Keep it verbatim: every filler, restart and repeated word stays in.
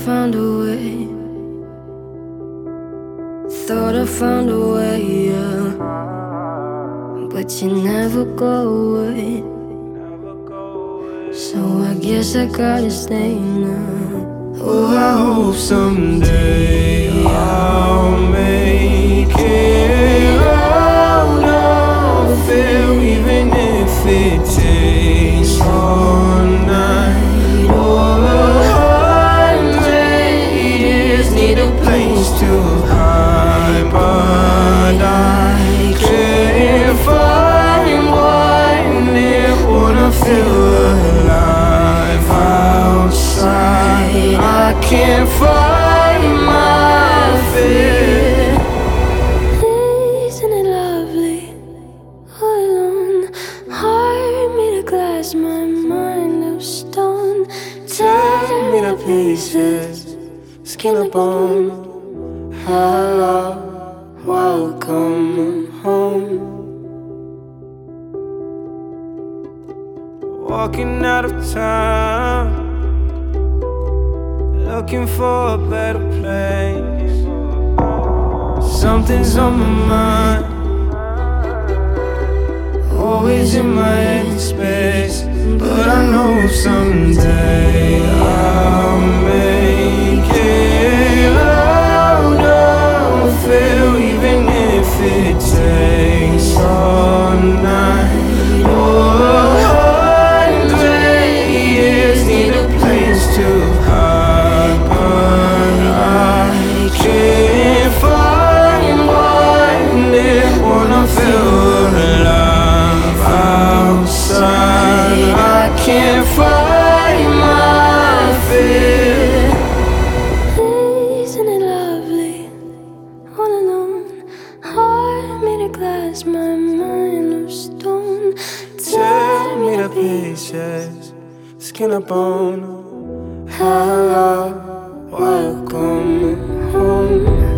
found a way. Thought I found a way, yeah. But you never go away. So I guess I gotta stay now. Oh, I hope someday I'll make it out of there, even if it takes all night or a hundred years. Need a place to hide, but I can't find one there. Wanna feel alive outside. I can't find my fear. Isn't it lovely? All alone, heart made of glass, my mind of stone. Tear me to pieces, skin and bone. Hello, welcome home. Walking out of town, looking for a better place. Something's on my mind, always in my head space. But I know someday I'll make it out of here, even if it takes all night or a hundred years. Need a place to hide, but I can't find one there. Wanna feel alive outside. I can't find my fear. Isn't it lovely? All alone, heart made of glass, my mind of stone. Tear me to pieces, skin and bone. Hello, welcome home.